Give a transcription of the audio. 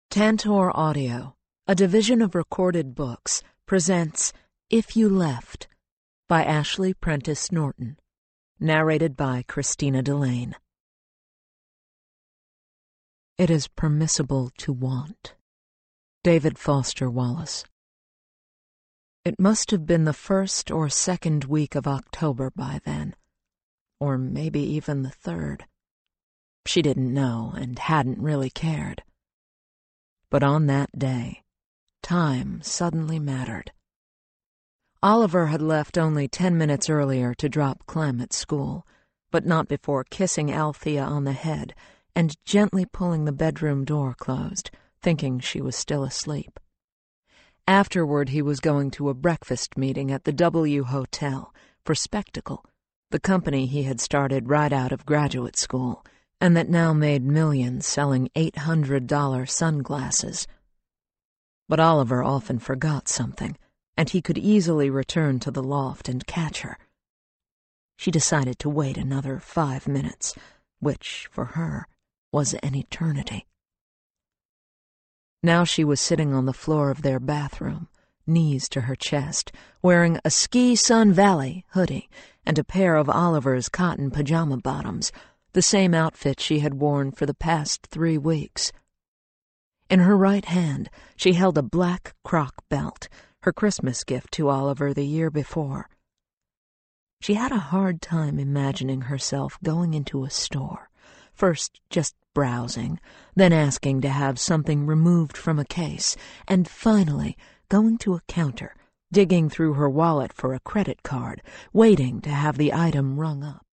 Tantor Audio, a division of Recorded Books, presents If You Left by Ashley Prentice Norton, narrated by Christina Delane. It is permissible to want. David Foster Wallace. It must have been the first or second week of October by then, or maybe even the third. She didn't know and hadn't really cared. But on that day, time suddenly mattered. Oliver had left only 10 minutes earlier to drop Clem at school, but not before kissing Althea on the head and gently pulling the bedroom door closed, thinking she was still asleep. Afterward, he was going to a breakfast meeting at the W Hotel for Spectacle, the company he had started right out of graduate school, and that now made millions selling $800 sunglasses. But Oliver often forgot something, and he could easily return to the loft and catch her. She decided to wait another 5 minutes, which, for her, was an eternity. Now she was sitting on the floor of their bathroom, knees to her chest, wearing a Ski Sun Valley hoodie and a pair of Oliver's cotton pajama bottoms, the same outfit she had worn for the past 3 weeks. In her right hand, she held a black croc belt, her Christmas gift to Oliver the year before. She had a hard time imagining herself going into a store, first just browsing, then asking to have something removed from a case, and finally going to a counter, digging through her wallet for a credit card, waiting to have the item rung up.